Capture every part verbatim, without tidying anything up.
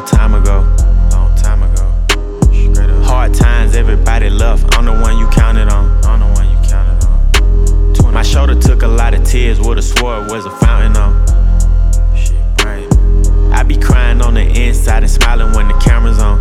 long time ago. Long time ago. Straight up. Hard times, everybody left. I'm the one you counted on. I'm the one you counted on. My shoulder took a lot of tears. Would've swore it was a fountain on. Shit, right. I be crying on the inside and smiling when the camera's on.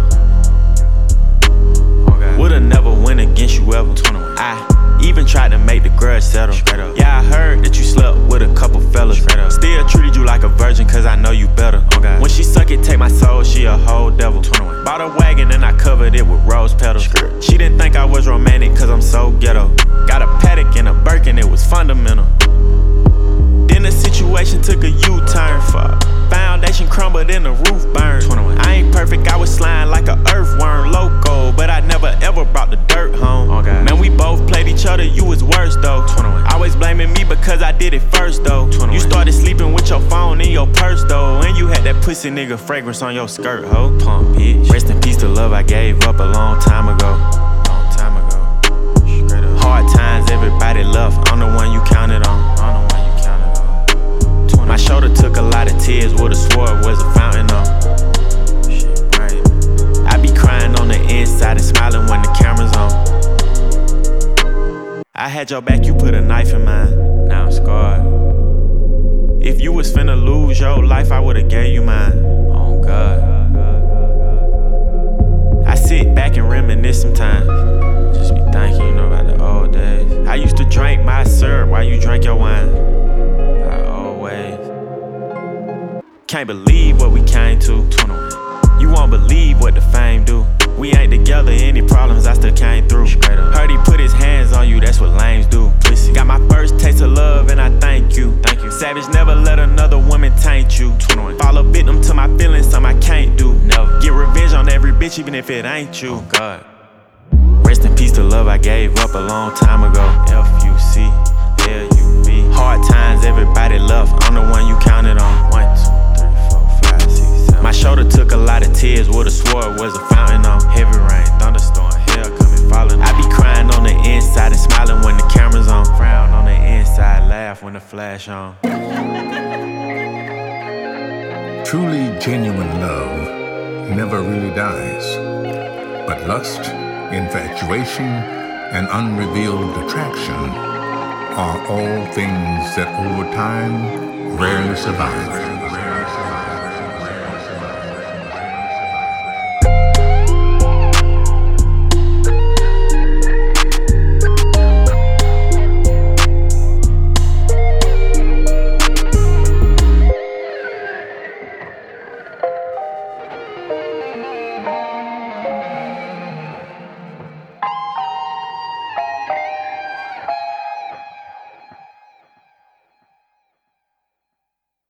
Okay. Would've never went against you ever. twenty-one. I even tried to make the grudge settle. Yeah, I heard that you slept with a couple fellas. Still treated you like a virgin cause I know you better. Okay. When she suck it, take my soul, she a whole devil. twenty-one. Bought a wagon and I covered it with rose petals. She didn't think I was romantic cause I'm so ghetto. Got a paddock and a Birkin, it was fundamental. Then the situation took a U-turn. Foundation crumbled and the roof burned. twenty-one. I ain't perfect, I was sliding like a earthworm loco, but I never ever brought the dirt home. Okay. Man, we both played each other, you was worse though. twenty-one. Always blaming me because I did it first though. twenty-one. You started sleeping with your phone in your purse though, and you had that pussy nigga fragrance on your skirt, ho. Pump, bitch. Rest in peace to love I gave up a long time ago. Long time ago. Straight up. Hard times, everybody left. I'm the one you counted on. I'm the one you counted on. twenty. My shoulder took a lot of tears. Would've swore it was a fountain on. Shit, right. I be crying on the inside and smiling when the camera's on. I had your back, you put a knife in mine. Now I'm scarred. If you was finna lose your life, I would've gave you mine. Oh God. I sit back and reminisce sometimes. Just be thinking, you know, about the old days. I used to drink my syrup while you drank your wine. I always. Can't believe what we came to. twenty-one. You won't believe what the fame do. We ain't together, any problems I still came through. Heard he put his hands on you, that's what lames do. Pussy. Got my first taste of love and I thank you. Thank you. Savage never let another woman taint you. twenty-one. Fall a victim to my feelings, something I can't do. Never. Get revenge on every bitch even if it ain't you. Oh God. Rest in peace to love I gave up a long time ago. F U C L U V. Hard times, everybody left. I'm the one you counted on. One, two, three, four, five, six, seven. My shoulder took a lot of tears. Would've swore it was a fountain on. Heavy rain, thunderstorm, hell coming falling. I be crying on the inside and smiling when the camera's on. Frown on the inside, laugh when the flash on. Truly genuine love never really dies, but lust, infatuation, and unrevealed attraction are all things that over time rarely survive.